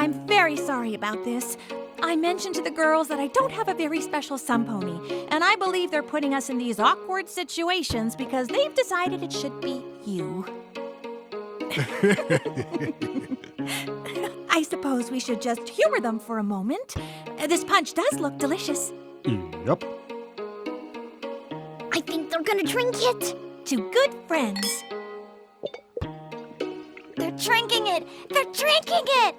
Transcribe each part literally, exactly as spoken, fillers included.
I'm very sorry about this. I mentioned to the girls that I don't have a very special sun pony, and I believe they're putting us in these awkward situations because they've decided it should be you. I suppose we should just humor them for a moment. Uh, This punch does look delicious. Yep. I think they're gonna drink it. To good friends. They're drinking it. They're drinking it.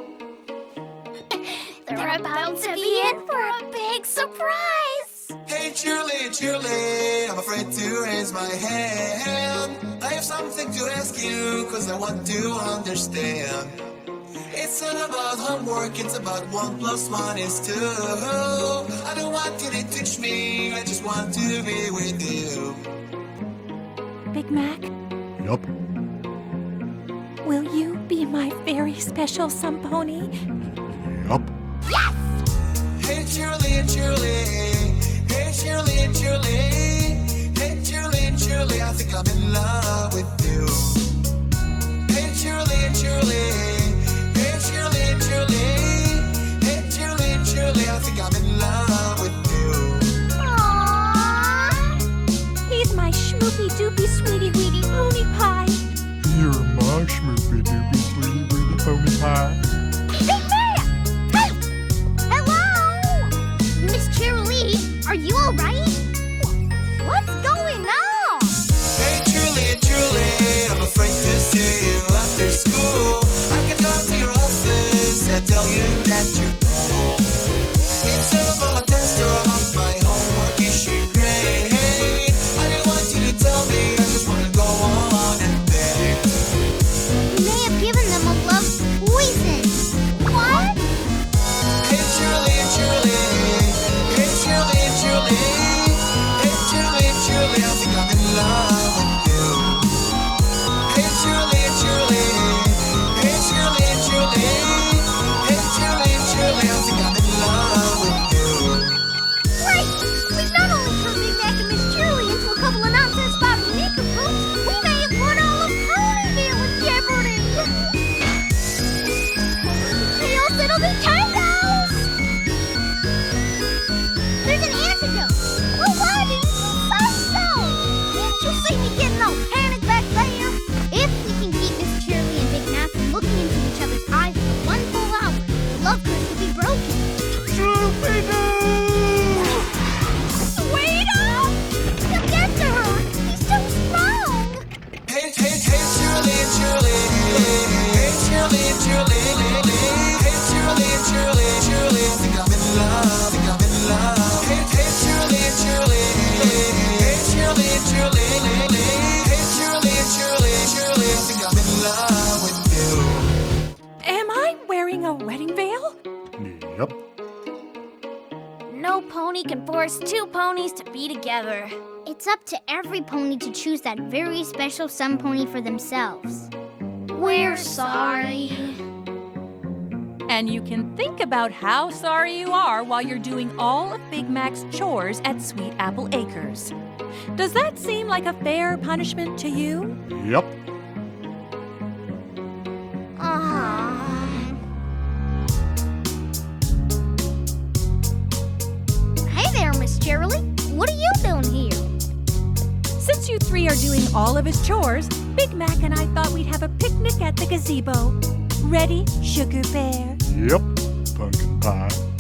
They're about to be in for a big surprise. Hey Julie, Julie, I'm afraid to raise my hand. I have something to ask you, cause I want to understand. It's not about homework, it's about one plus one is two. I don't want you to teach me, I just want to be with you. Big Mac, Yup. will you be my very special sun pony? Yup. Hey Julie, Julie, hey Julie, Julie, hey Julie, Julie, I think I'm in love with you. Hey Julie, Julie, hey Julie, Julie, hey Julie, Julie, I think I'm in love with you. Aww. He's my schmoopy doopy sweetie weedy pony pie. You're my schmoopy doopy sweetie weedy pony pie. Big Mac! Hey! Hello! Miss Cheerilee, are you all right? What's going on? Hey Julie, Julie, I'm afraid to see you after school. I can come to your office and tell you that you know. Instead of all a test or about my homework issue grade, I didn't want you to tell me, I just want to go on and beg. You may have given them a love poison. What? Hey Julie, Julie, hey Julie, Julie, hey Julie, Julie, I think I'm in love with you. Hey Julie, Julie, hey Julie, Julie, hey Julie, Julie, I think I'm in love with you. Great! We've not only turned Big Mac and Miss Cheerilee into a couple of nonsense spouting nincompoops, we may have put all of Ponyville in jeopardy! Tails, it'll be Tails! There's an antidote! Well, why didn't you say so? Didn't you see me getting all panicked back there? If we can keep Miss Cheerilee and Big Mac from looking into each other's eyes for one full hour, the love curse will be broken. Wait up! He'll get to her! He's too strong! Hey, hey, hey Julie, Julie, hey Julie, Julie, hey Julie, Julie, Julie, I think I'm in love, think I'm in love. Hey, hey Julie, Julie, hey Julie, Julie, hey Julie, Julie, Julie, I think I'm in love with you. Am I wearing a wedding veil? Yep. No pony can force two ponies to be together. It's up to every pony to choose that very special sun pony for themselves. We're sorry. And you can think about how sorry you are while you're doing all of Big Mac's chores at Sweet Apple Acres. Does that seem like a fair punishment to you? Yep. Aww. Hey there, Miss Cheerilee. What are you doing here? Since you three are doing all of his chores, Big Mac and I thought we'd have a picnic at the gazebo. Ready, Sugar Bear? Yep. Pumpkin pie.